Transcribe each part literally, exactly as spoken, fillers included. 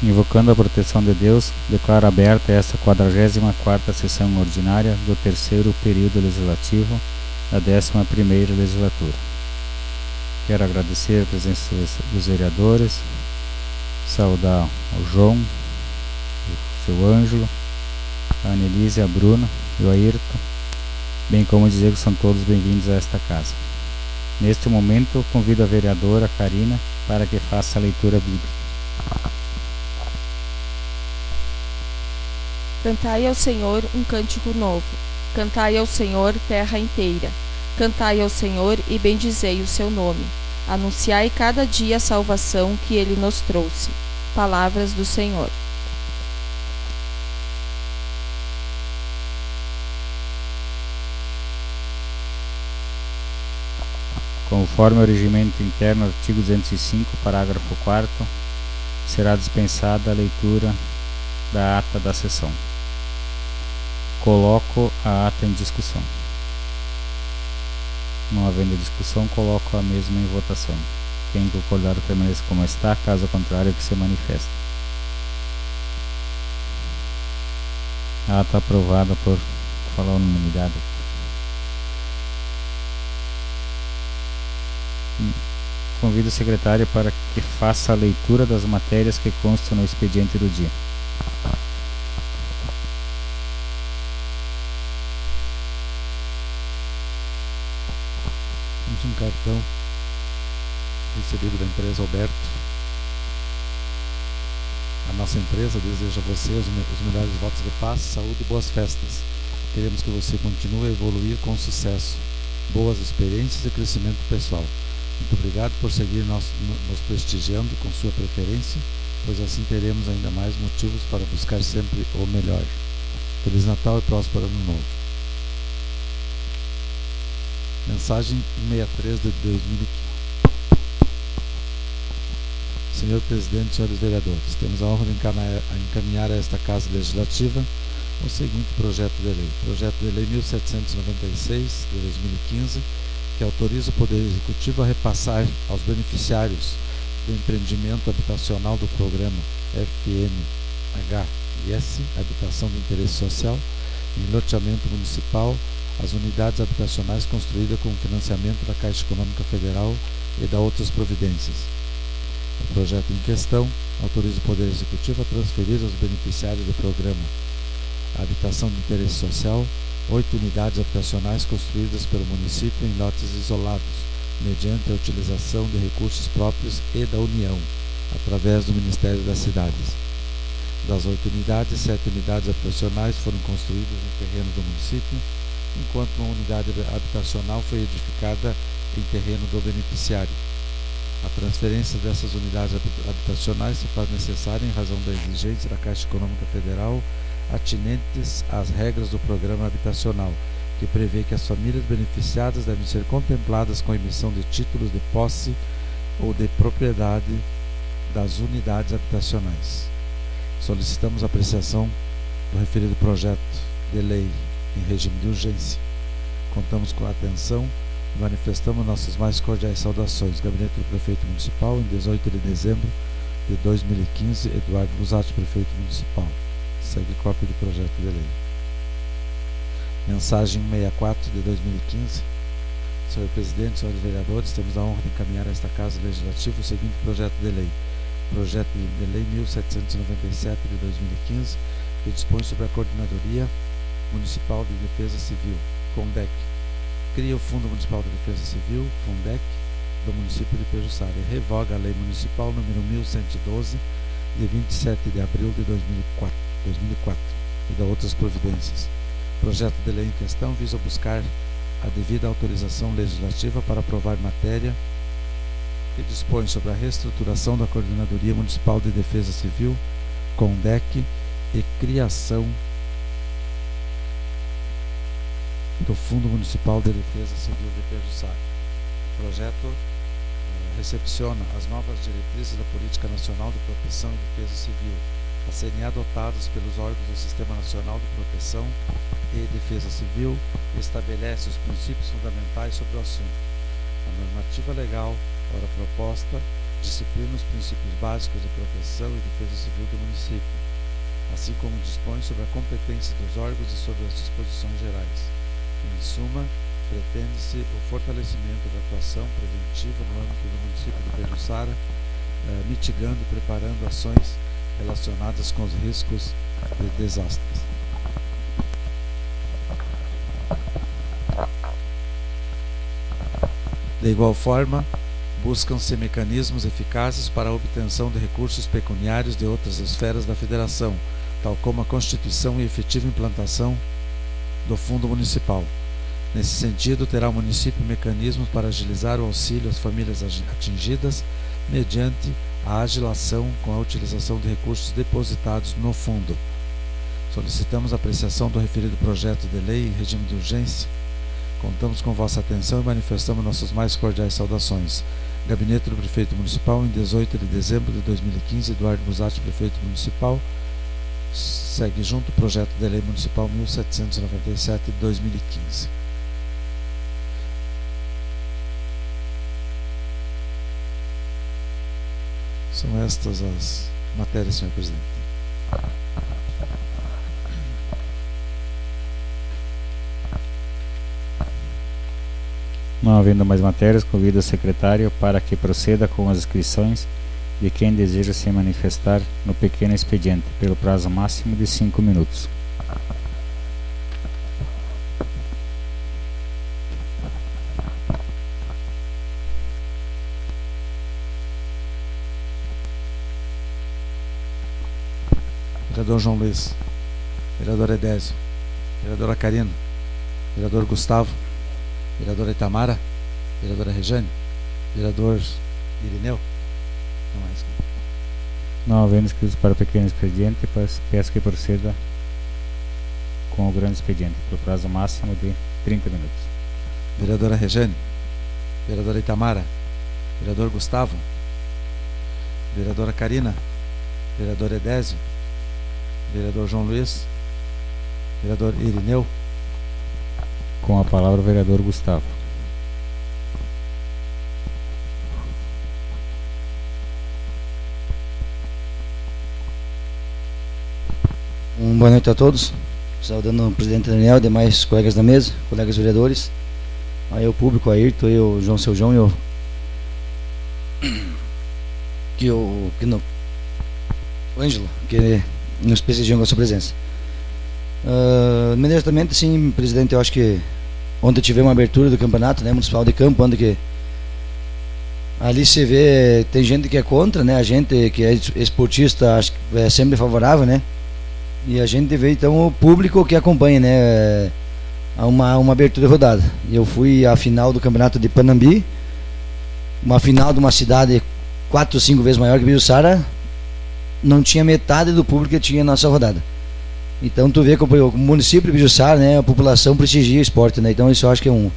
Invocando a proteção de Deus, declaro aberta esta quadragésima quarta sessão ordinária do terceiro período legislativo da décima primeira legislatura. Quero agradecer a presença dos vereadores, saudar o João, o seu Ângelo, a Annelise, a Bruna e o Ayrton, bem como dizer que são todos bem-vindos a esta casa. Neste momento, convido a vereadora Karina para que faça a leitura bíblica. Cantai ao Senhor um cântico novo. Cantai ao Senhor, terra inteira. Cantai ao Senhor e bendizei o seu nome. Anunciai cada dia a salvação que ele nos trouxe. Palavras do Senhor. Conforme o regimento interno, artigo duzentos e cinco, parágrafo quarto, será dispensada a leitura da ata da sessão. Coloco a ata em discussão. Não havendo discussão, coloco a mesma em votação. Quem concordar permaneça como está, caso contrário, que se manifeste. A ata aprovada por falar unanimidade. Convido o secretário para que faça a leitura das matérias que constam no expediente do dia. Temos um cartão recebido da empresa Alberto. A nossa empresa deseja a você os, me os melhores votos de paz, saúde e boas festas. Queremos que você continue a evoluir com sucesso, boas experiências e crescimento pessoal. Muito obrigado por seguir nos, nos prestigiando com sua preferência, pois assim teremos ainda mais motivos para buscar sempre o melhor. Feliz Natal e próspero Ano Novo. Mensagem sessenta e três de dois mil e quinze. Senhor Presidente, senhores vereadores, temos a honra de encaminhar, encaminhar a esta Casa Legislativa o seguinte projeto de lei. Projeto de Lei mil setecentos e noventa e seis, de dois mil e quinze, que autoriza o Poder Executivo a repassar aos beneficiários do empreendimento habitacional do programa F M H I S, Habitação de Interesse Social, em loteamento municipal, as unidades habitacionais construídas com financiamento da Caixa Econômica Federal e da outras providências. O projeto em questão autoriza o Poder Executivo a transferir aos beneficiários do programa Habitação de Interesse Social oito unidades habitacionais construídas pelo município em lotes isolados, mediante a utilização de recursos próprios e da União, através do Ministério das Cidades. Das oito unidades, sete unidades habitacionais foram construídas em terreno do município, enquanto uma unidade habitacional foi edificada em terreno do beneficiário. A transferência dessas unidades habitacionais se faz necessária em razão da exigência da Caixa Econômica Federal atinentes às regras do programa habitacional, que prevê que as famílias beneficiadas devem ser contempladas com a emissão de títulos de posse ou de propriedade das unidades habitacionais. Solicitamos a apreciação do referido projeto de lei em regime de urgência. Contamos com a atenção e manifestamos nossas mais cordiais saudações. Gabinete do Prefeito Municipal, em dezoito de dezembro de dois mil e quinze, Eduardo Busatti, Prefeito Municipal. Segue cópia do projeto de lei. Mensagem sessenta e quatro de dois mil e quinze. Senhor Presidente, senhores vereadores, temos a honra de encaminhar a esta Casa Legislativa o seguinte projeto de lei. Projeto de Lei mil setecentos e noventa e sete de dois mil e quinze, que dispõe sobre a Coordenadoria Municipal de Defesa Civil, CONDEC. Cria o Fundo Municipal de Defesa Civil, FUNDEC, do município de Pejuçara e revoga a Lei Municipal número mil cento e doze, de vinte e sete de abril de dois mil e quatro, e da outras providências. O projeto de lei em questão visa buscar a devida autorização legislativa para aprovar matéria que dispõe sobre a reestruturação da Coordenadoria Municipal de Defesa Civil, CONDEC, e criação do Fundo Municipal de Defesa Civil de Pejuçara. O projeto eh, recepciona as novas diretrizes da Política Nacional de Proteção e Defesa Civil, a serem adotadas pelos órgãos do Sistema Nacional de Proteção e Defesa Civil, e estabelece os princípios fundamentais sobre o assunto. A normativa legal, ora proposta, disciplina os princípios básicos de proteção e defesa civil do município, assim como dispõe sobre a competência dos órgãos e sobre as disposições gerais. Em suma, pretende-se o fortalecimento da atuação preventiva no âmbito do município de Pejuçara, eh, mitigando e preparando ações relacionadas com os riscos de desastres. De igual forma, buscam-se mecanismos eficazes para a obtenção de recursos pecuniários de outras esferas da Federação, tal como a constituição e efetiva implantação do Fundo Municipal. Nesse sentido, terá o município mecanismos para agilizar o auxílio às famílias atingidas, mediante a agilação com a utilização de recursos depositados no Fundo. Solicitamos a apreciação do referido projeto de lei em regime de urgência. Contamos com vossa atenção e manifestamos nossas mais cordiais saudações. Gabinete do Prefeito Municipal, em dezoito de dezembro de dois mil e quinze, Eduardo Busatti, Prefeito Municipal. Segue junto o projeto de lei municipal mil setecentos e noventa e sete de dois mil e quinze. São estas as matérias, senhor presidente. Não havendo mais matérias, convido o secretário para que proceda com as inscrições de quem deseja se manifestar no pequeno expediente, pelo prazo máximo de cinco minutos. Vereador João Luiz, vereador Edésio, vereadora Karina, vereador Gustavo, vereadora Itamara, vereadora Rejane, vereador Irineu. Não mais. Não havendo inscritos para o pequeno expediente, peço que proceda com o grande expediente, por prazo máximo de trinta minutos. Vereadora Rejane, vereadora Itamara, vereador Gustavo, vereadora Karina, vereador Edésio, vereador João Luiz, vereador Irineu. Com a palavra o vereador Gustavo. Um boa noite a todos, saudando o presidente Daniel, demais colegas da mesa, colegas vereadores, aí o público, a Ayrton, aí o João Seu João e o que o que no o Ângelo, que nos prestigiam com a sua presença. Uh, imediatamente, sim, presidente, eu acho que ontem tivemos uma abertura do campeonato, né, municipal de campo, onde que ali se vê, tem gente que é contra, né, a gente que é esportista acho que é sempre favorável, né, e a gente vê então o público que acompanha, né, uma, uma abertura de rodada. Eu fui à final do campeonato de Panambi, uma final de uma cidade quatro, cinco vezes maior que Pejuçara, não tinha metade do público que tinha na nossa rodada. Então tu vê que o município de Pejuçara, né, a população prestigia o esporte, né? Então isso eu acho que é um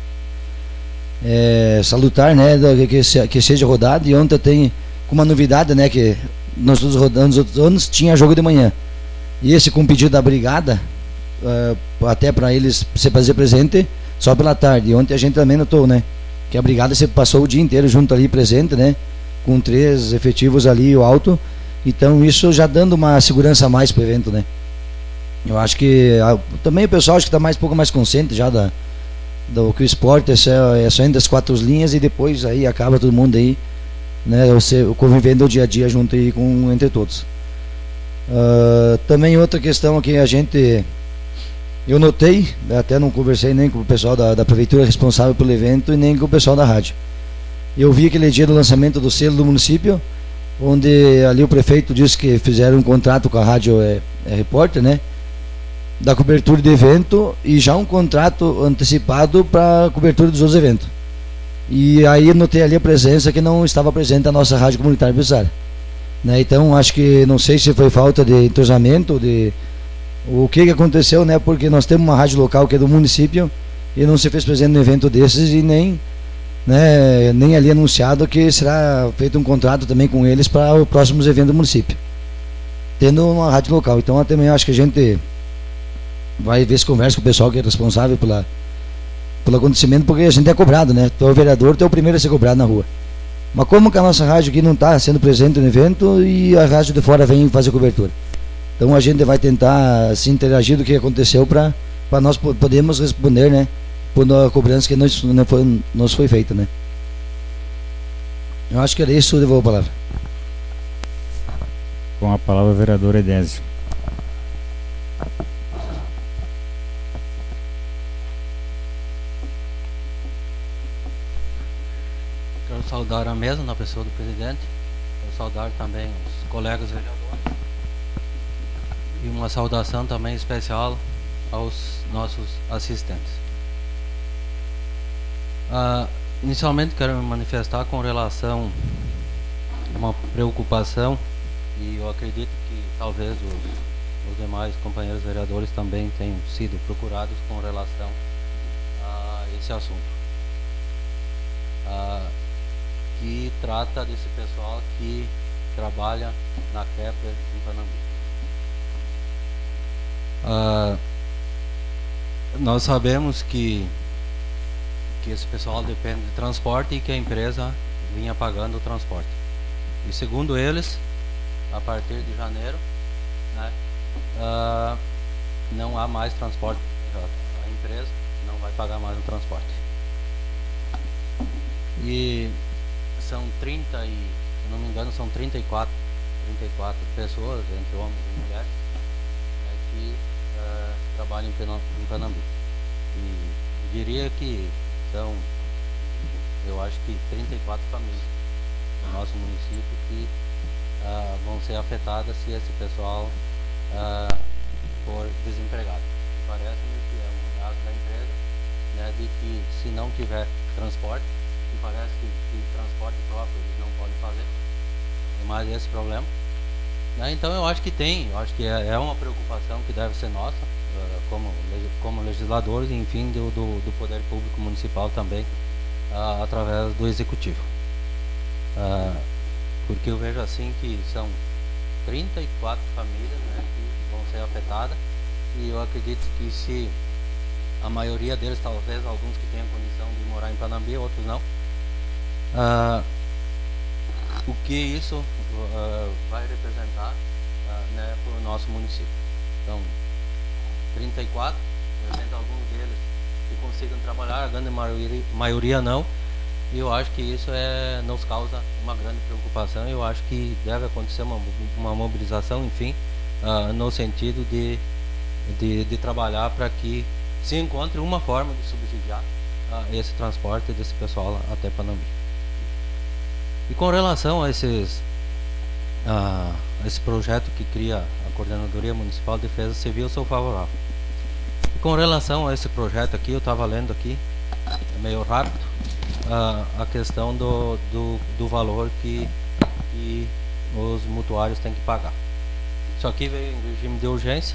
é, salutar, né, que, que seja rodado. E ontem tem uma novidade, né, que nós todos rodando nos outros anos tinha jogo de manhã. E esse com pedido da brigada, uh, até para eles se fazer presente só pela tarde. E ontem a gente também notou, né, que a brigada se passou o dia inteiro junto ali presente, né, com três efetivos ali o alto. Então isso já dando uma segurança a mais para o evento, né. Eu acho que a, também o pessoal acho que está mais um pouco mais consciente já da, do que o esporte é só, é só entre as quatro linhas e depois aí acaba todo mundo aí, né, você convivendo o dia a dia junto aí com, entre todos. Uh, também outra questão que a gente, eu notei, até não conversei nem com o pessoal da, da prefeitura responsável pelo evento e nem com o pessoal da rádio. Eu vi aquele dia do lançamento do selo do município, onde ali o prefeito disse que fizeram um contrato com a rádio é, é repórter, né, da cobertura de evento e já um contrato antecipado para a cobertura dos outros eventos. E aí notei ali a presença que não estava presente a nossa rádio comunitária Pejuçara, né? Então acho que não sei se foi falta de entrosamento, de o que, que aconteceu, né? Porque nós temos uma rádio local que é do município e não se fez presente no evento desses e nem, né, nem ali anunciado que será feito um contrato também com eles para os próximos eventos do município, tendo uma rádio local. Então eu também acho que a gente vai ver se conversa com o pessoal que é responsável pela, pelo acontecimento, porque a gente é cobrado, né? Tu é o vereador, tu é o primeiro a ser cobrado na rua. Mas como que a nossa rádio aqui não está sendo presente no evento e a rádio de fora vem fazer cobertura? Então a gente vai tentar se interagir do que aconteceu para nós podermos responder, né, por a cobrança que nos, não foi, nos foi feita, né. Eu acho que era isso, eu devolvo a palavra. Com a palavra o vereador Edésio. Quero saudar a mesa na pessoa do presidente, quero saudar também os colegas vereadores e uma saudação também especial aos nossos assistentes. Ah, inicialmente quero me manifestar com relação a uma preocupação, e eu acredito que talvez os, os demais companheiros vereadores também tenham sido procurados com relação a esse assunto. Ah, que trata desse pessoal que trabalha na Kepler em Panambi. Ah, nós sabemos que, que esse pessoal depende de transporte e que a empresa vinha pagando o transporte. E segundo eles, a partir de janeiro, né, ah, não há mais transporte. A empresa não vai pagar mais o transporte. E são trinta e, se não me engano, são trinta e quatro, trinta e quatro pessoas, entre homens e mulheres, né, que uh, trabalham em, Pena, em Panambi. E diria que são, eu acho que trinta e quatro famílias no nosso município que uh, vão ser afetadas se esse pessoal uh, for desempregado. E parece-me que é um ameaça da empresa, né, de que se não tiver transporte, que parece que, que transporte próprio eles não podem fazer, tem mais esse problema, né? Então eu acho que tem, eu acho que é, é uma preocupação que deve ser nossa, uh, como, como legisladores, enfim, do, do, do poder público municipal também, uh, através do executivo, uh, porque eu vejo assim que são trinta e quatro famílias, né, que vão ser afetadas, e eu acredito que se a maioria deles, talvez alguns que tenham condição de morar em Panambi, outros não, Uh, o que isso uh, vai representar, uh, né, para o nosso município. Então, trinta e quatro, de repente alguns deles que consigam trabalhar, a grande maioria, maioria não, e eu acho que isso é, nos causa uma grande preocupação. Eu acho que deve acontecer uma, uma mobilização, enfim, uh, no sentido de, de, de trabalhar para que se encontre uma forma de subsidiar uh, esse transporte desse pessoal até Panambi. E com relação a, esses, a esse projeto que cria a Coordenadoria Municipal de Defesa Civil, eu sou favorável. E com relação a esse projeto aqui, eu estava lendo aqui, é meio rápido, a, a questão do, do, do valor que, que os mutuários têm que pagar. Isso aqui veio em regime de urgência,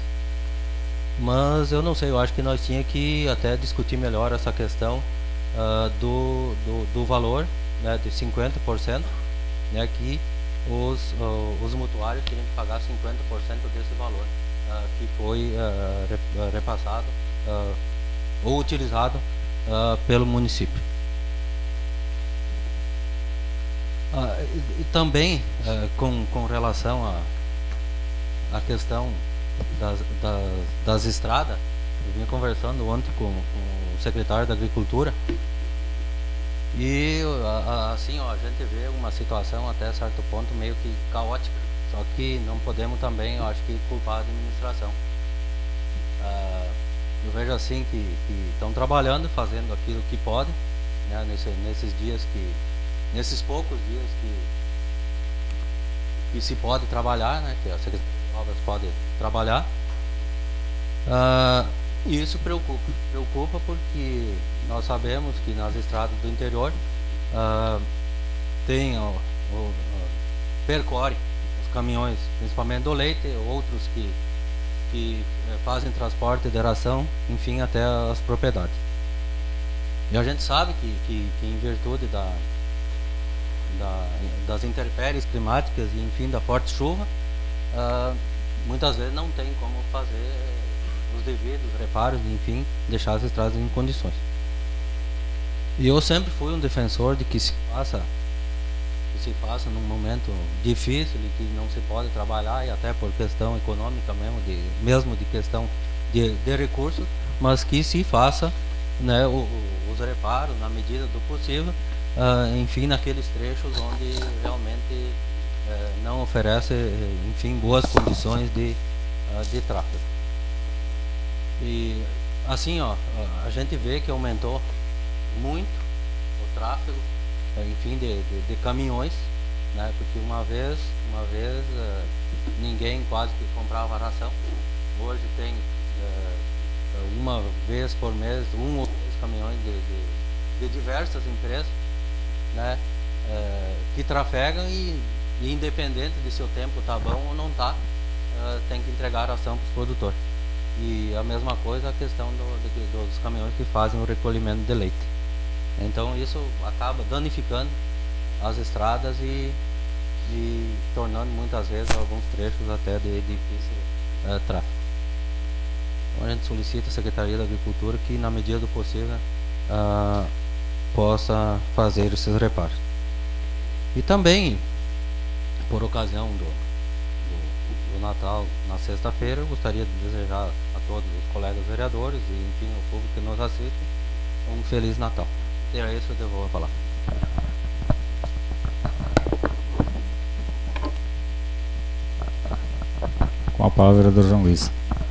mas eu não sei, eu acho que nós tínhamos que até discutir melhor essa questão uh, do, do, do valor, né, de cinquenta por cento, né, que os, uh, os mutuários teriam que pagar cinquenta por cento desse valor uh, que foi uh, repassado uh, ou utilizado uh, pelo município. Uh, e, e também uh, com, com relação à a, a questão das, das, das estradas, eu vinha conversando ontem com, com o secretário da Agricultura. E assim, ó, a gente vê uma situação até certo ponto meio que caótica, só que não podemos também, eu acho que, culpar a administração. Uh, eu vejo assim que estão trabalhando, fazendo aquilo que podem, né, nesse, nesses dias que, nesses poucos dias que, que se pode trabalhar, né, que a Secretaria de Obras pode trabalhar. Uh, E isso preocupa, preocupa porque nós sabemos que nas estradas do interior uh, tem, o, o, o, percorre os caminhões, principalmente do leite, outros que, que fazem transporte de ração, enfim, até as propriedades. E a gente sabe que, que, que em virtude da, da, das intempéries climáticas e, enfim, da forte chuva, uh, muitas vezes não tem como fazer os devidos reparos, enfim, deixar as estradas em condições. E eu sempre fui um defensor de que se faça se passa num momento difícil e que não se pode trabalhar, e até por questão econômica mesmo, de, mesmo de questão de, de recursos, mas que se faça, né, o, o, os reparos na medida do possível, uh, enfim, naqueles trechos onde realmente uh, não oferece, enfim, boas condições de, uh, de tráfego. E assim, ó, a gente vê que aumentou muito o tráfego, enfim, de, de, de caminhões, né, porque uma vez, uma vez uh, ninguém quase que comprava ração. Hoje tem uh, uma vez por mês um ou dois caminhões de, de, de diversas empresas, né, uh, que trafegam e, e independente de se o tempo tá bom ou não tá, uh, tem que entregar ração para os produtores. E a mesma coisa a questão do, de, dos caminhões que fazem o recolhimento de leite. Então isso acaba danificando as estradas e, e tornando muitas vezes alguns trechos até de difícil uh, tráfego. Então a gente solicita a Secretaria da Agricultura que, na medida do possível, uh, possa fazer esses reparos. E também, por ocasião do, do, do Natal na sexta-feira, eu gostaria de desejar a todos os colegas vereadores e, enfim, ao público que nos assiste, um Feliz Natal. E é isso que eu vou falar. Com a palavra, vereador João Luiz.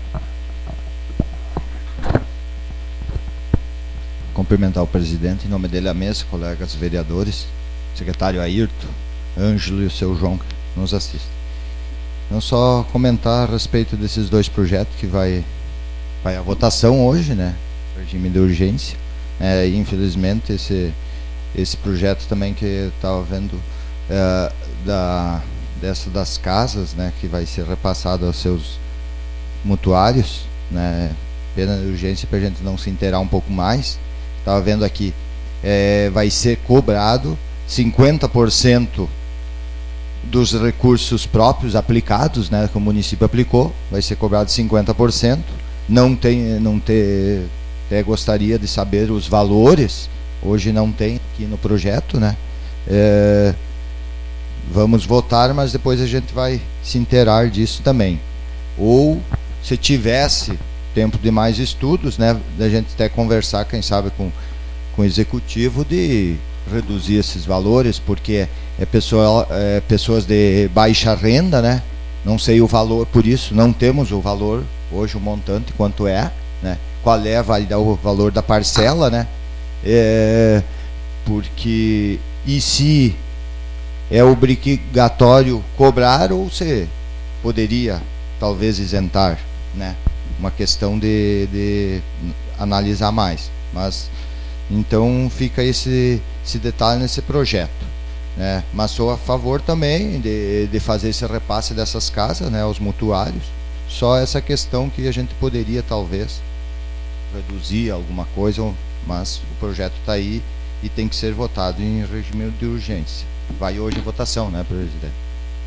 Cumprimentar o presidente, em nome dele a mesa, colegas vereadores, secretário Ayrton, Ângelo e o seu João que nos assistem. Não só comentar a respeito desses dois projetos que vai, vai à votação hoje, né? Regime de urgência. É, infelizmente esse, esse projeto também que estava vendo é, da, dessa das casas, né? Que vai ser repassado aos seus mutuários, né? Pena de urgência para a gente não se inteirar um pouco mais. Estava vendo aqui, é, vai ser cobrado cinquenta por cento dos recursos próprios aplicados, né, que o município aplicou, vai ser cobrado cinquenta por cento. Não tem, não ter, até gostaria de saber os valores, hoje não tem aqui no projeto, né? É, vamos votar, mas depois a gente vai se inteirar disso também. Ou, se tivesse tempo de mais estudos, né, da gente até conversar, quem sabe, com, com o executivo, de reduzir esses valores, porque é, pessoa, é pessoas de baixa renda, né, não sei o valor, por isso não temos o valor hoje, o montante, quanto é, né, qual é vai dar o valor da parcela, né, é, porque, e se é obrigatório cobrar, ou se poderia talvez isentar, né, uma questão de, de analisar mais. Mas então fica esse, esse detalhe nesse projeto, né? Mas sou a favor também de, de fazer esse repasse dessas casas, né, aos mutuários. Só essa questão que a gente poderia talvez reduzir alguma coisa, mas o projeto está aí e tem que ser votado em regime de urgência. Vai hoje em votação, né, presidente?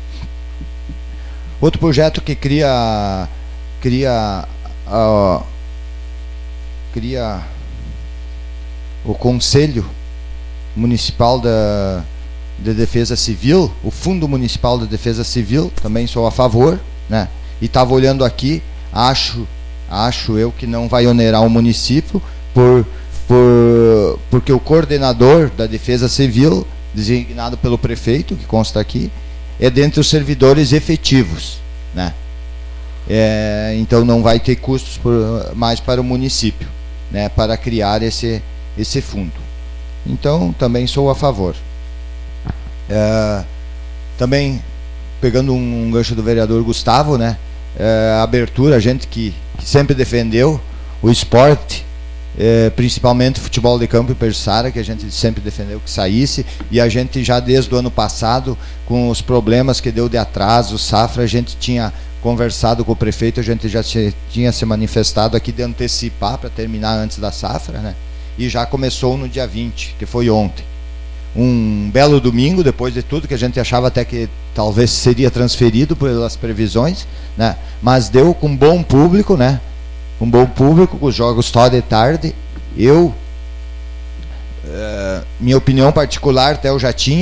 Outro projeto que cria cria Uh, cria o Conselho Municipal da, de Defesa Civil, o Fundo Municipal de Defesa Civil, também sou a favor, né? E estava olhando aqui, acho, acho eu que não vai onerar o município, por, por, porque o coordenador da Defesa Civil, designado pelo prefeito, que consta aqui, é dentre os servidores efetivos, né? É, então não vai ter custos por, mais para o município, né, para criar esse, esse fundo. Então também sou a favor. É, também pegando um, um gancho do vereador Gustavo, né, é, a abertura, a gente que, que sempre defendeu o esporte, é, principalmente futebol de campo e Persara, que a gente sempre defendeu que saísse, e a gente já desde o ano passado, com os problemas que deu de atraso, safra, a gente tinha conversado com o prefeito, a gente já se, tinha se manifestado aqui de antecipar para terminar antes da safra, né? E já começou no dia vinte, que foi ontem. Um belo domingo, depois de tudo, que a gente achava até que talvez seria transferido pelas previsões, né? Mas deu com bom público, né? Um bom público, com os jogos só de tarde. Eu, uh, minha opinião particular, até eu já tinha,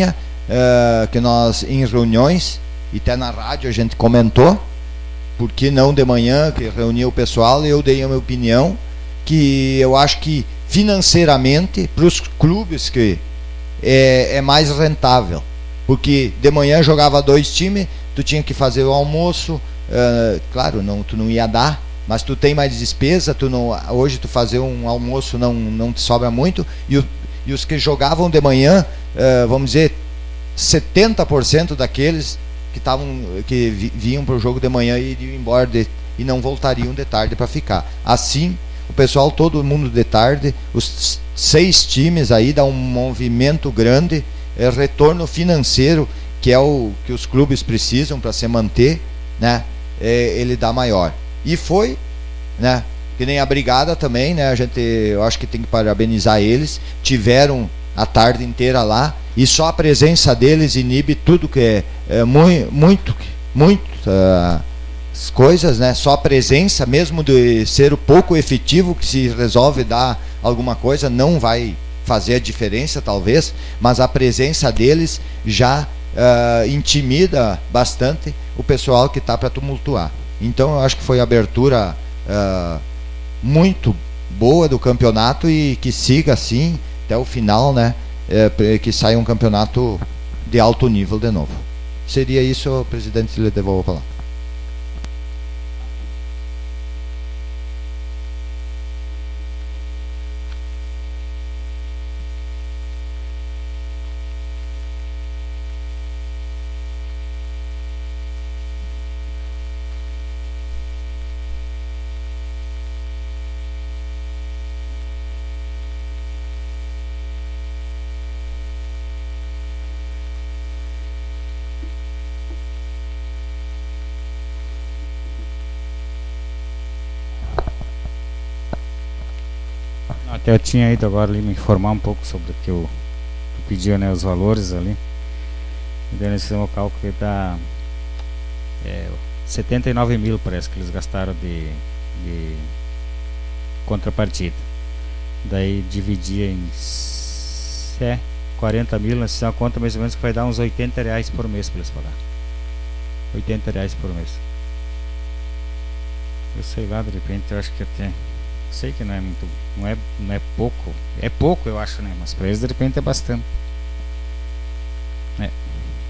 uh, que nós em reuniões, e até na rádio a gente comentou, por que não de manhã, que reunia o pessoal, e eu dei a minha opinião, que eu acho que financeiramente, para os clubes, que é, é mais rentável, porque de manhã jogava dois times, tu tinha que fazer o almoço, uh, claro, não, tu não ia dar, mas tu tem mais despesa, tu não, hoje tu fazer um almoço não, não te sobra muito, e, o, e os que jogavam de manhã, uh, vamos dizer, setenta por cento daqueles que, tavam, que vi, vinham para o jogo de manhã e iriam embora de, e não voltariam de tarde para ficar. Assim, o pessoal, todo mundo de tarde, os seis times aí, dá um movimento grande, é, retorno financeiro, que é o que os clubes precisam para se manter, né? É, ele dá maior. E foi, né? Que nem a Brigada também, né? A gente, eu acho que tem que parabenizar eles. Tiveram a tarde inteira lá, e só a presença deles inibe tudo que é, é muito, muito, muito uh, as coisas, né? Só a presença, mesmo de ser o pouco efetivo que se resolve dar alguma coisa, não vai fazer a diferença talvez, mas a presença deles já uh, intimida bastante o pessoal que está para tumultuar. Então eu acho que foi a abertura uh, muito boa do campeonato, e que siga assim até o final, né? É, que saia um campeonato de alto nível de novo. Seria isso, presidente, se lhe devolvo a palavra. Até eu tinha ido agora ali me informar um pouco sobre o que eu, eu pedia, né, os valores ali. E daí nesse local que dá é, setenta e nove mil, parece que eles gastaram de, de contrapartida. Daí dividia em é, quarenta mil, nós fizemos uma conta mais ou menos que vai dar uns oitenta reais por mês para eles pagar. oitenta reais por mês. Eu sei lá, de repente eu acho que até... sei que não é muito, não é, não é pouco, é pouco eu acho, né? Mas para eles de repente é bastante. É.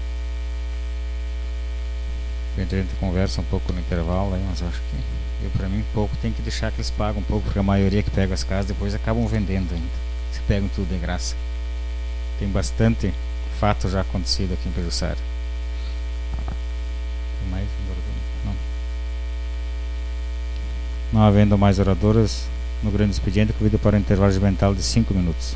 A gente conversa um pouco no intervalo aí, mas eu acho que eu, para mim, pouco tem que deixar que eles pagam um pouco, porque a maioria que pega as casas depois acabam vendendo ainda. Se pegam tudo de graça. Tem bastante fato já acontecido aqui em Pejuçara. Tem mais? Não. Não havendo mais oradoras, no grande expediente, convido para o intervalo regimental de cinco minutos.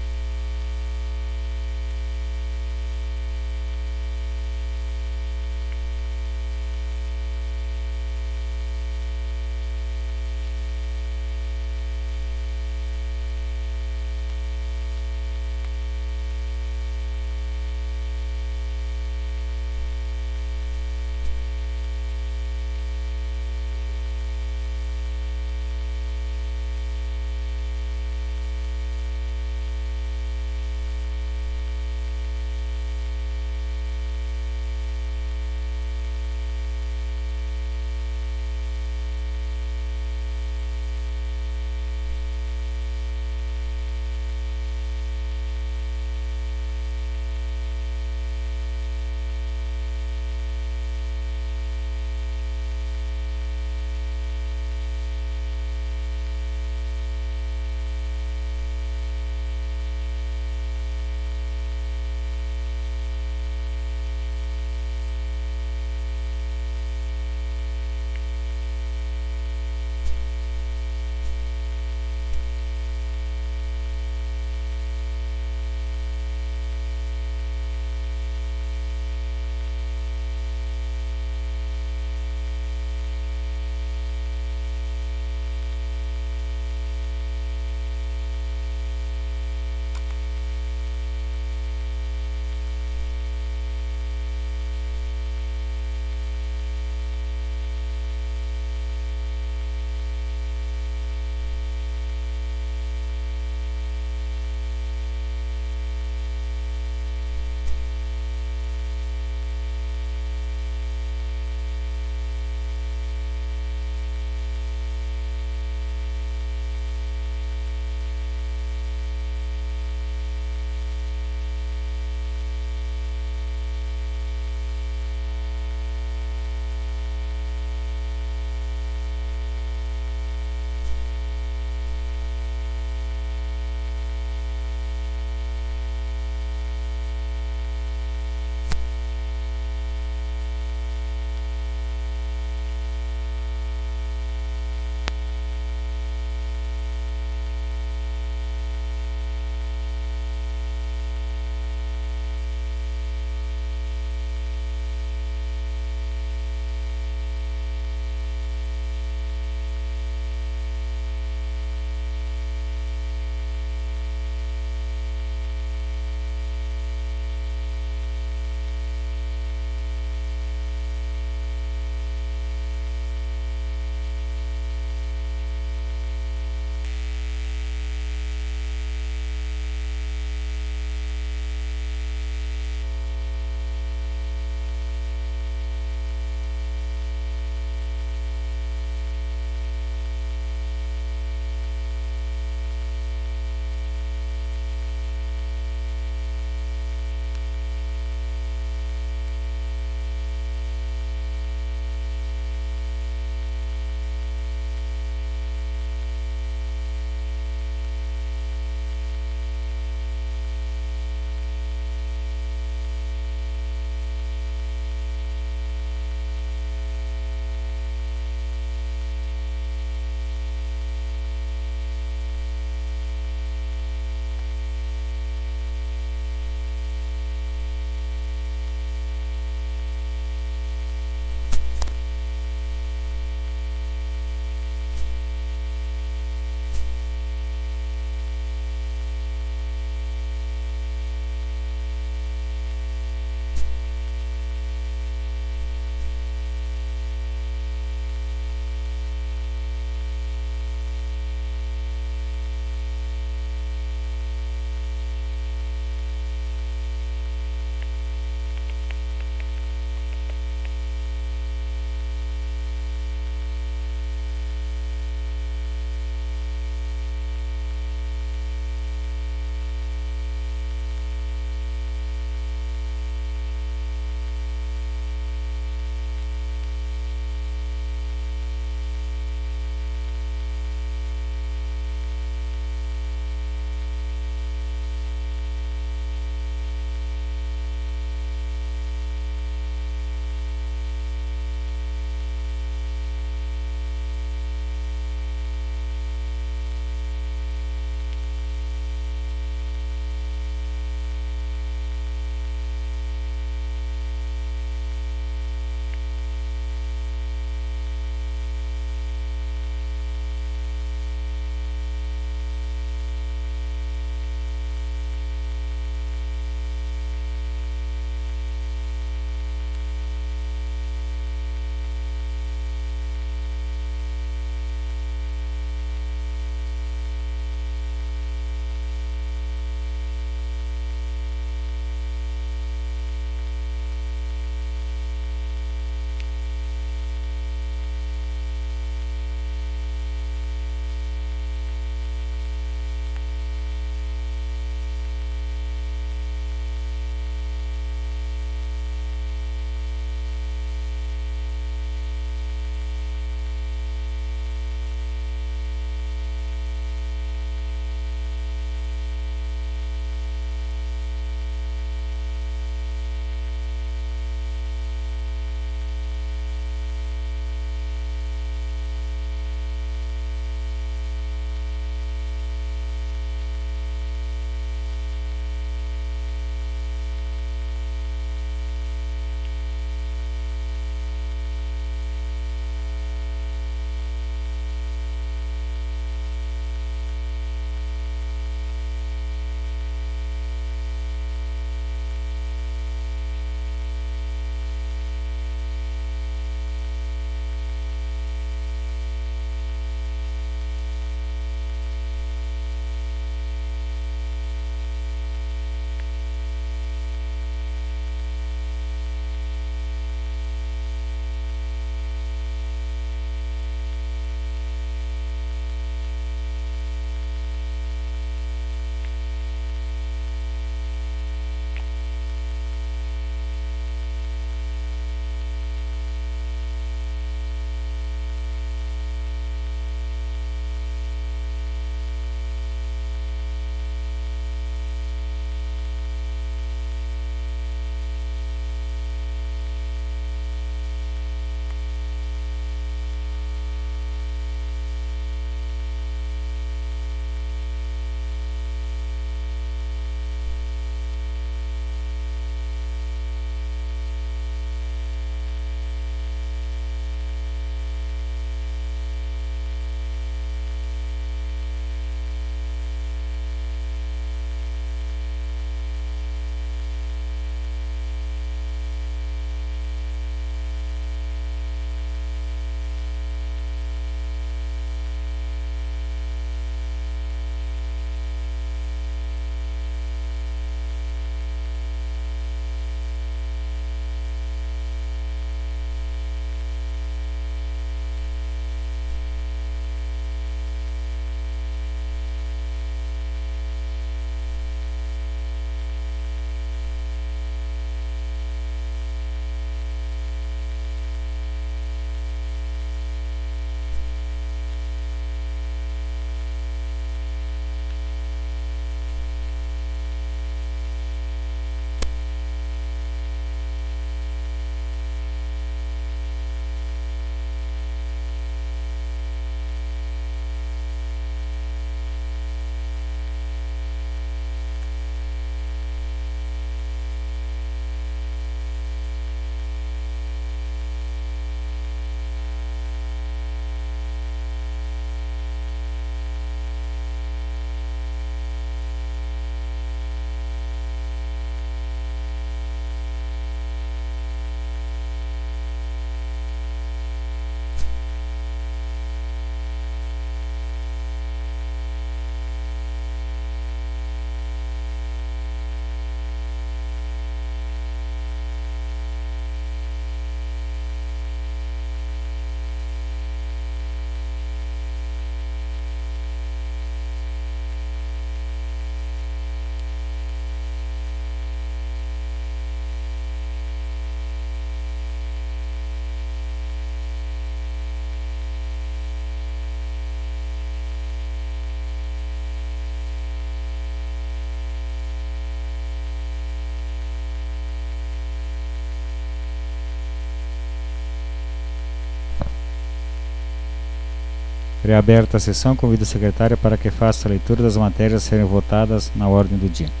Reaberta a sessão, convido o secretário para que faça a leitura das matérias a serem votadas na ordem do dia.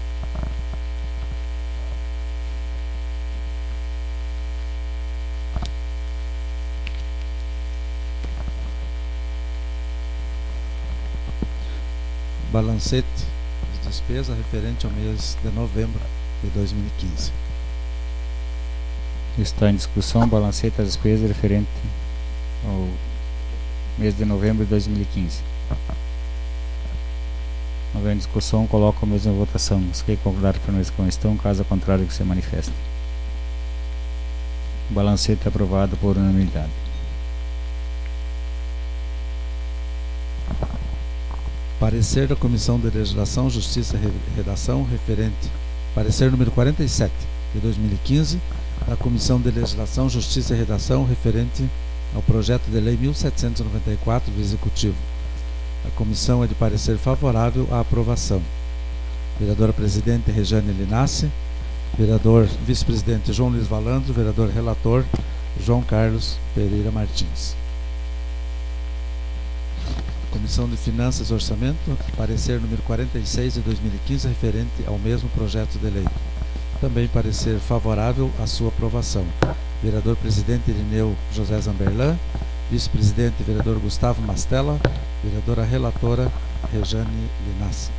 Balancete de despesa referente ao mês de novembro de dois mil e quinze. Está em discussão o balancete das despesas referente ao mês de novembro de dois mil e quinze. Não havendo discussão, coloco a mesma votação. Os que concordarem permaneçam com a questão, caso contrário que se manifeste. O balancete é aprovado por unanimidade. Parecer da Comissão de Legislação, Justiça e Redação referente. Parecer número quarenta e sete de dois mil e quinze da Comissão de Legislação, Justiça e Redação referente ao projeto de lei mil setecentos e noventa e quatro do Executivo. A comissão é de parecer favorável à aprovação. Vereadora Presidente Rejane Linassi, vereador Vice-Presidente João Luiz Valandro, vereador Relator João Carlos Pereira Martins. Comissão de Finanças e Orçamento, parecer número quarenta e seis de dois mil e quinze referente ao mesmo projeto de lei. Também parecer favorável à sua aprovação. Vereador Presidente Irineu José Zamberlan, Vice-Presidente Vereador Gustavo Mastella, Vereadora Relatora Rejane Linassi.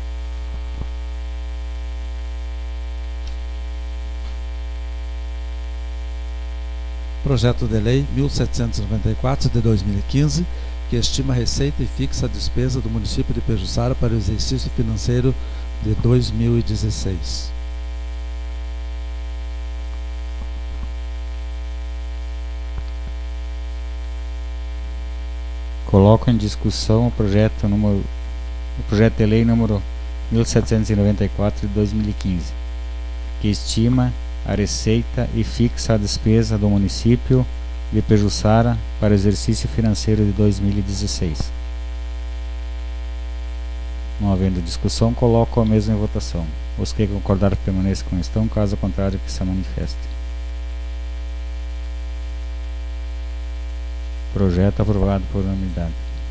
Projeto de Lei mil setecentos e noventa e quatro de dois mil e quinze, que estima a receita e fixa a despesa do município de Pejuçara para o exercício financeiro de dois mil e dezesseis. Coloco em discussão o projeto, número, o projeto de lei número mil setecentos e noventa e quatro de dois mil e quinze, que estima a receita e fixa a despesa do município de Pejuçara para o exercício financeiro de dois mil e dezesseis. Não havendo discussão, coloco a mesma em votação. Os que concordarem permaneçam com a questão, caso contrário que se manifeste. Projeto aprovado por unanimidade.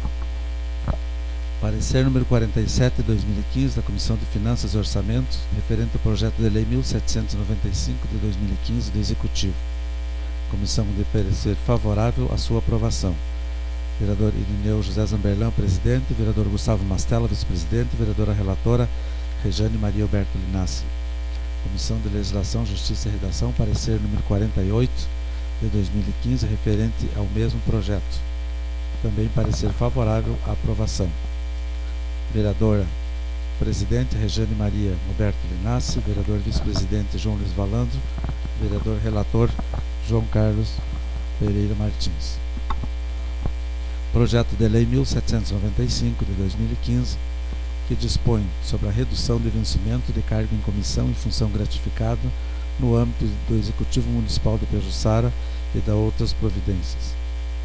Parecer número quarenta e sete de dois mil e quinze da Comissão de Finanças e Orçamentos, referente ao projeto de lei mil setecentos e noventa e cinco de dois mil e quinze do Executivo. Comissão de parecer favorável à sua aprovação. Vereador Irineu José Zamberlan, presidente. Vereador Gustavo Mastella, vice-presidente. Vereadora relatora Rejane Maria Alberto Linassi. Comissão de Legislação, Justiça e Redação, parecer número quarenta e oito de dois mil e quinze, referente ao mesmo projeto. Também parecer favorável à aprovação. Vereadora Presidente Rejane Maria Alberto Linassi. Vereador Vice-presidente João Luiz Valandro. Vereador Relator João Carlos Pereira Martins. Projeto de Lei mil setecentos e noventa e cinco de dois mil e quinze, que dispõe sobre a redução de vencimento de cargo em comissão e função gratificada no âmbito do Executivo Municipal de Pejuçara e da outras providências.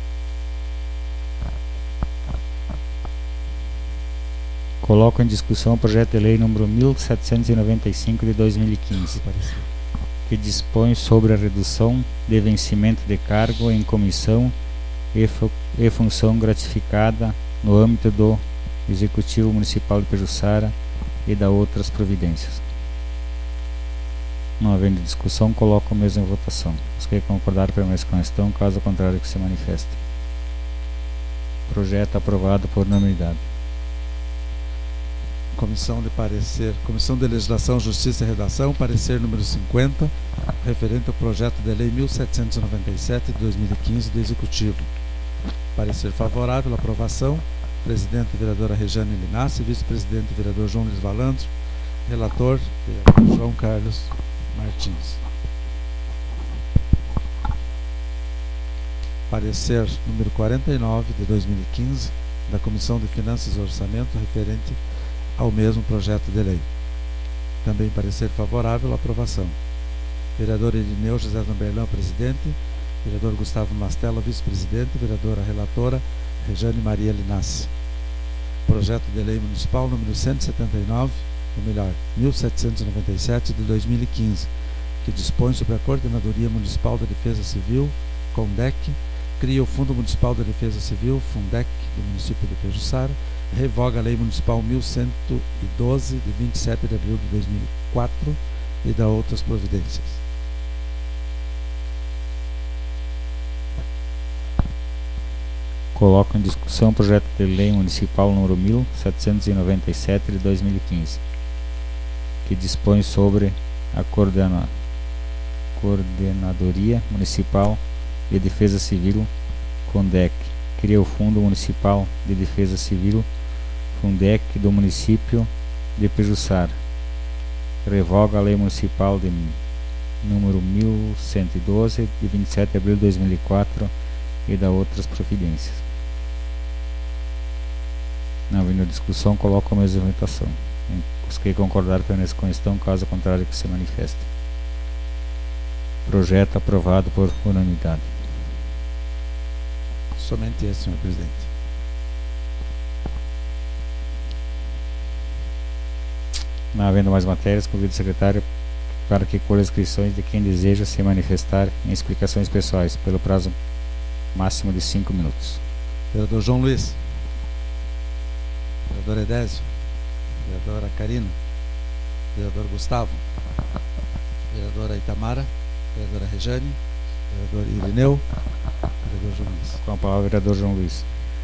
Coloco em discussão o projeto de lei número mil setecentos e noventa e cinco de dois mil e quinze, que dispõe sobre a redução de vencimento de cargo em comissão e, fu e função gratificada no âmbito do Executivo Municipal de Pejuçara e da outras providências. Não havendo discussão, coloco o mesmo em votação. Os que concordarem permaneçam com a questão, caso contrário que se manifeste. Projeto aprovado por unanimidade. Comissão de parecer, Comissão de Legislação, Justiça e Redação, parecer número cinquenta, referente ao projeto de lei mil setecentos e noventa e sete de dois mil e quinze do Executivo. Parecer favorável à aprovação. Presidente, vereadora Rejane Linassi. Vice-presidente, vereador João Luiz Valandro. Relator, vereador João Carlos Martins. Parecer número quarenta e nove de dois mil e quinze da Comissão de Finanças e Orçamento, referente ao mesmo projeto de lei. Também parecer favorável à aprovação. Vereador Irineu José Zamberlan, presidente. Vereador Gustavo Mastella, vice-presidente. Vereadora relatora Rejane Maria Linassi. Projeto de lei municipal número cento e setenta e nove, ou melhor, mil setecentos e noventa e sete de dois mil e quinze, que dispõe sobre a Coordenadoria Municipal da Defesa Civil, CONDEC, cria o Fundo Municipal de Defesa Civil, Fundec, do município de Pejuçara, revoga a Lei Municipal mil cento e doze, de vinte e sete de abril de dois mil e quatro, e dá outras providências. Coloco em discussão o projeto de lei municipal número mil setecentos e noventa e sete de dois mil e quinze, que dispõe sobre a coordena, Coordenadoria Municipal de Defesa Civil, Fundec, cria o Fundo Municipal de Defesa Civil, Fundec, do município de Pejuçara, revoga a Lei Municipal de número mil cento e doze, de vinte e sete de abril de dois mil e quatro, e dá outras providências. Não havendo discussão, coloco a mesma votação. Os que concordar permaneçam com a questão, caso contrário que se manifeste. Projeto aprovado por unanimidade. Somente esse, senhor presidente. Não havendo mais matérias, convido o secretário para que colha inscrições de quem deseja se manifestar em explicações pessoais, pelo prazo máximo de cinco minutos. Vereador João Luiz. Vereador Edésio. Vereadora Karina. Vereador Gustavo. Vereadora Itamara. Vereadora Rejane. Vereador Irineu. Vereador João Luiz. Com a palavra, vereador João Luiz.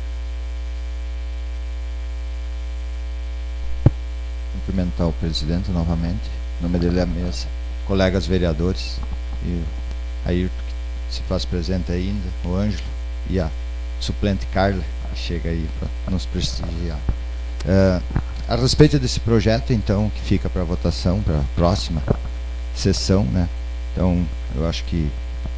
Cumprimentar o presidente novamente, em nome dele à mesa, colegas vereadores, e a Ayrton, que se faz presente ainda, o Ângelo e a suplente Carla, que chega aí para nos prestigiar. Uh, a respeito desse projeto, então, que fica para votação, para a próxima sessão, né? Então, eu acho que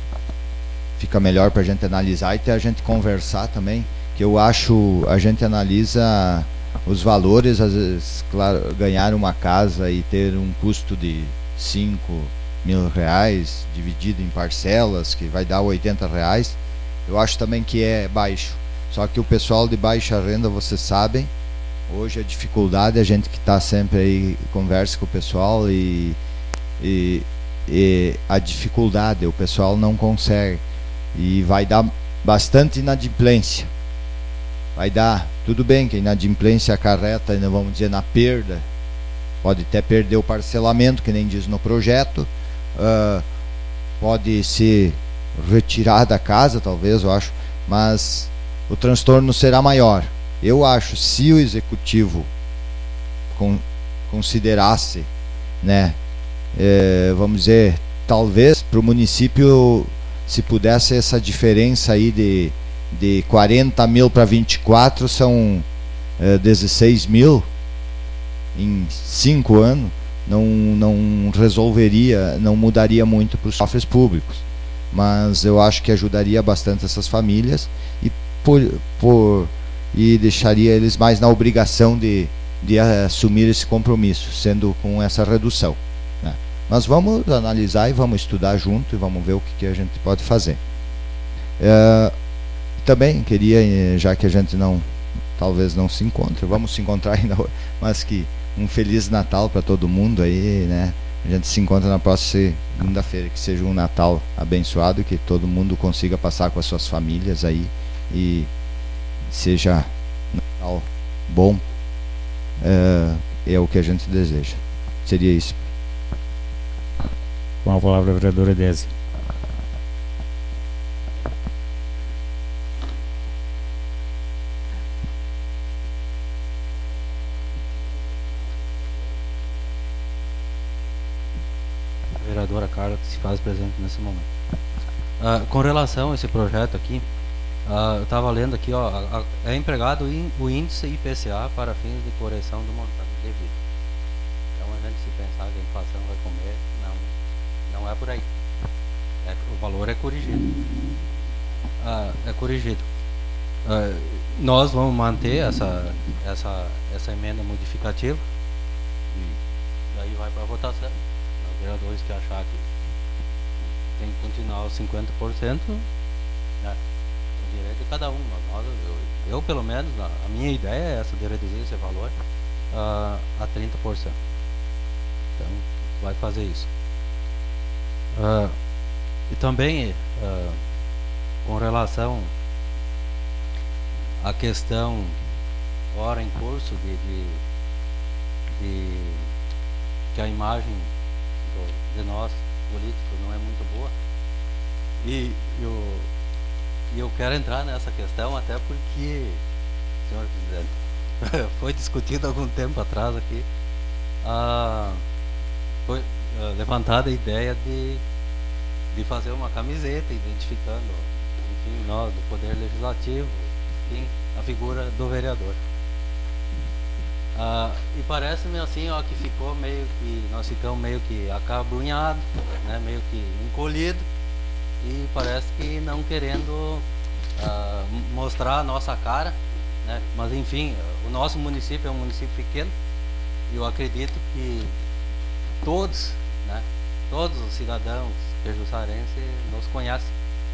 fica melhor para a gente analisar e até a gente conversar também, que eu acho, a gente analisa os valores, às vezes, claro, ganhar uma casa e ter um custo de cinco mil reais, dividido em parcelas, que vai dar oitenta reais, eu acho também que é baixo. Só que o pessoal de baixa renda, vocês sabem, hoje a dificuldade, a gente que está sempre aí, conversa com o pessoal e, e, e a dificuldade, o pessoal não consegue, e vai dar bastante inadimplência. Vai dar, tudo bem que a inadimplência acarreta, vamos dizer, na perda, pode até perder o parcelamento, que nem diz no projeto, uh, pode ser retirada da casa, talvez, eu acho, mas o transtorno será maior. Eu acho, se o executivo con considerasse, né, é, vamos dizer, talvez para o município, se pudesse essa diferença aí de, de quarenta mil para vinte e quatro, são é, dezesseis mil em cinco anos, não, não resolveria, não mudaria muito para os cofres públicos, mas eu acho que ajudaria bastante essas famílias e por, por e deixaria eles mais na obrigação de, de assumir esse compromisso, sendo com essa redução, né? Mas vamos analisar e vamos estudar junto e vamos ver o que, que a gente pode fazer. É, também queria, já que a gente não, talvez não se encontre, vamos se encontrar ainda, mas que um Feliz Natal para todo mundo aí, né? A gente se encontra na próxima segunda-feira, que seja um Natal abençoado, que todo mundo consiga passar com as suas famílias aí e seja Natal bom, é, é o que a gente deseja. Seria isso. Com a palavra, vereadora Edésio. Vereadora Carla, que se faz presente nesse momento. Uh, com relação a esse projeto aqui, Uh, eu estava lendo aqui, ó, a, a, é empregado o índice I P C A para fins de correção do montante devido. Então, a gente, se pensar que a inflação vai comer, não, não é por aí. É, o valor é corrigido. Uh, é corrigido. Uh, nós vamos manter essa, essa, essa emenda modificativa e daí vai para a votação. Os vereadores que achar que tem que continuar os cinquenta por cento, né? Direito de cada um. Nós, eu, eu, pelo menos, a minha ideia é essa, de reduzir esse valor uh, a trinta por cento. Então, vai fazer isso. Uh, e também, uh, com relação à questão ora em curso de, de, de que a imagem do, de nós políticos não é muito boa, e eu, eu quero entrar nessa questão até porque, senhor presidente, foi discutido há algum tempo atrás aqui, ah, foi ah, levantada a ideia de, de fazer uma camiseta identificando, enfim, nós do Poder Legislativo, enfim, a figura do vereador. Ah, e parece-me assim, ó, que ficou meio que, nós ficamos meio que acabrunhados, né, meio que encolhido, e parece que não querendo ah, mostrar a nossa cara, né, mas enfim, o nosso município é um município pequeno, e eu acredito que todos, né, todos os cidadãos pejussarenses nos conhecem.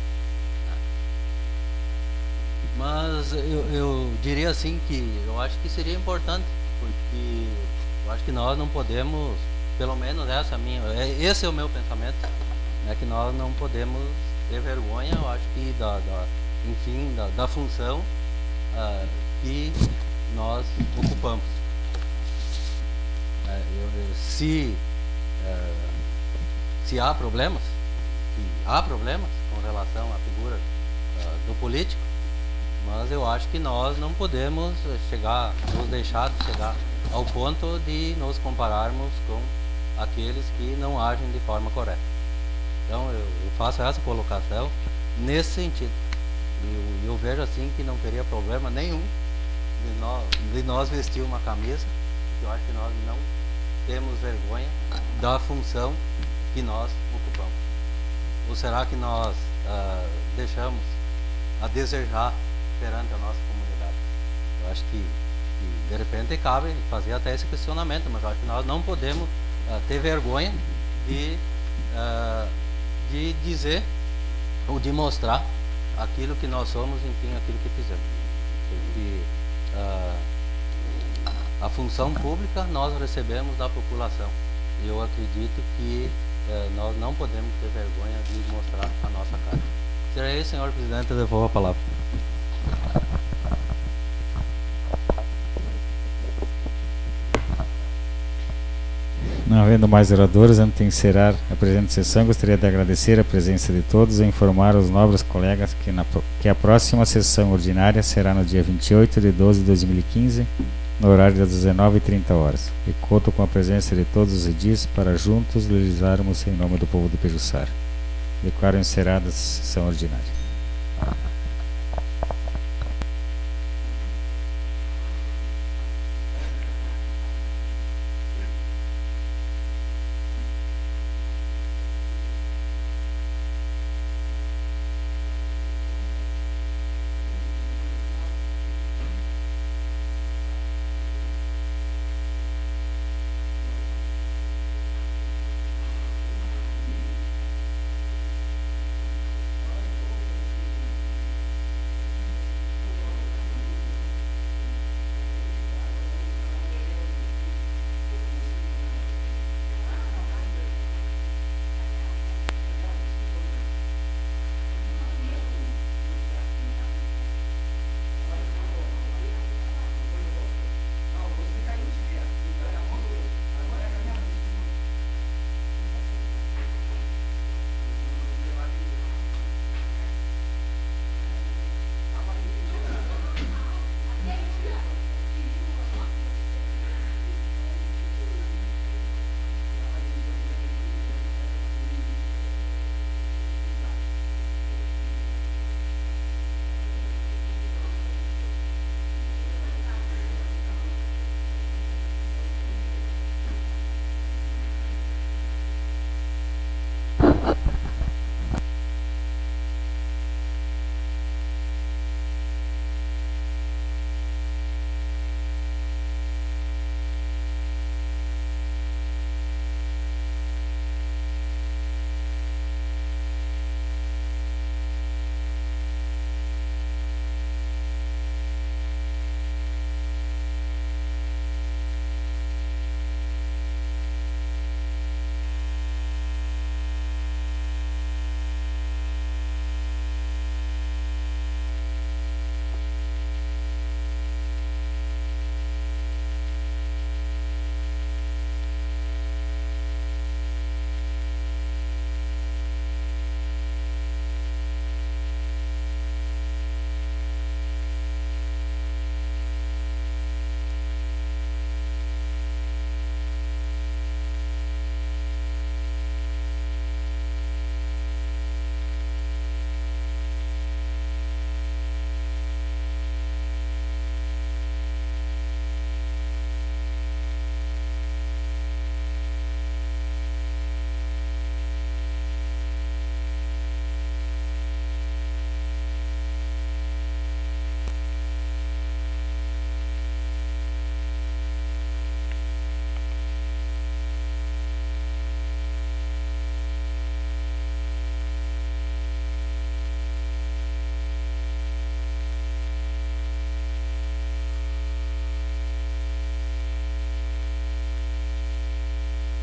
Mas eu, eu diria assim que eu acho que seria importante, porque eu acho que nós não podemos, pelo menos essa é a minha, esse é o meu pensamento, é que nós não podemos ter vergonha, eu acho que da, da enfim, da, da função uh, que nós ocupamos. Uh, eu, eu, se, uh, se há problemas, que há problemas com relação à figura uh, do político, mas eu acho que nós não podemos chegar, nos deixar de chegar ao ponto de nos compararmos com aqueles que não agem de forma correta. Então eu, eu faço essa colocação nesse sentido. Eu, eu vejo assim que não teria problema nenhum de nós, de nós vestir uma camisa, porque eu acho que nós não temos vergonha da função que nós ocupamos. Ou será que nós ah, deixamos a desejar perante a nossa comunidade? Eu acho que, que de repente cabe fazer até esse questionamento, mas eu acho que nós não podemos uh, ter vergonha de, uh, de dizer ou de mostrar aquilo que nós somos, enfim, aquilo que fizemos. Porque uh, a função pública nós recebemos da população, e eu acredito que uh, nós não podemos ter vergonha de mostrar a nossa cara. Será isso, senhor presidente, eu devolvo a palavra. Não havendo mais oradores, antes de encerrar a presente sessão, gostaria de agradecer a presença de todos e informar os nobres colegas que, na, que a próxima sessão ordinária será no dia vinte e oito de doze de dois mil e quinze, no horário das dezenove e trinta horas. E conto com a presença de todos os edis para juntos legislarmos em nome do povo de Pejuçara. Declaro encerrada a sessão ordinária.